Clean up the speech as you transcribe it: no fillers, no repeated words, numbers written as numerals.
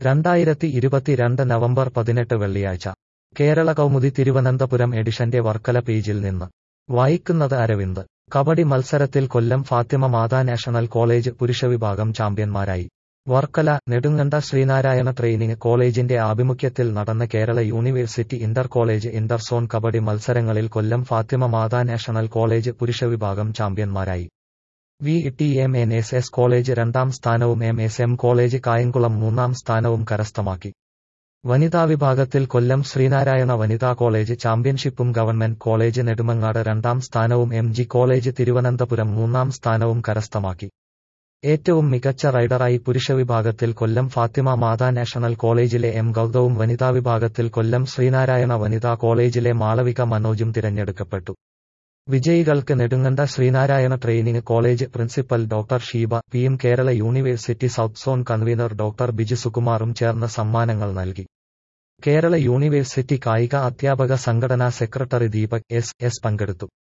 2022 November 18 വെള്ളിയാഴ്ച കേരള കൗമുദി തിരുവനന്തപുരം എഡിഷന്റെ വർക്കല പേജിൽ നിന്ന് വായിക്കുന്നത് അരവിന്ദ്. കബഡി മത്സരത്തിൽ കൊല്ലം ഫാത്തിമ മാതാ നാഷണൽ കോളേജ് പുരുഷവിഭാഗം ചാമ്പ്യന്മാരായി. വർക്കല നെടുങ്കണ്ട ശ്രീനാരായണ ട്രെയിനിങ് കോളേജിന്റെ ആഭിമുഖ്യത്തിൽ നടന്ന Kerala university inter college inter zone kabaddi മത്സരങ്ങളിൽ കൊല്ലം ഫാത്തിമ മാതാ നാഷണൽ കോളേജ് പുരുഷവിഭാഗം ചാമ്പ്യന്മാരായി. VTMNSS കോളേജ് രണ്ടാം സ്ഥാനവും MSM കോളേജ് കായംകുളം മൂന്നാം സ്ഥാനവും കരസ്ഥമാക്കി. വനിതാ വിഭാഗത്തിൽ കൊല്ലം ശ്രീനാരായണ വനിതാ കോളേജ് ചാമ്പ്യൻഷിപ്പും ഗവൺമെന്റ് കോളേജ് നെടുമങ്ങാട് രണ്ടാം സ്ഥാനവും MG കോളേജ് തിരുവനന്തപുരം മൂന്നാം സ്ഥാനവും കരസ്ഥമാക്കി. ഏറ്റവും മികച്ച റൈഡറായി പുരുഷവിഭാഗത്തിൽ കൊല്ലം ഫാത്തിമ മാതാ നാഷണൽ കോളേജിലെ M ഗൗതവും വനിതാ വിഭാഗത്തിൽ കൊല്ലം ശ്രീനാരായണ വനിതാ കോളേജിലെ മാളവിക മനോജും തിരഞ്ഞെടുക്കപ്പെട്ടു. വിജയികൾക്ക് Nedunganda Sreenarayana training college principal doctor Sheeba പിയും Kerala university south zone convener doctor Biju സുകുമാറും ചേർന്ന് സമ്മാനങ്ങൾ നൽകി. കേരള യൂണിവേഴ്സിറ്റി കായിക അധ്യാപക സംഘടനാ സെക്രട്ടറി ദീപക് S പങ്കെടുത്തു.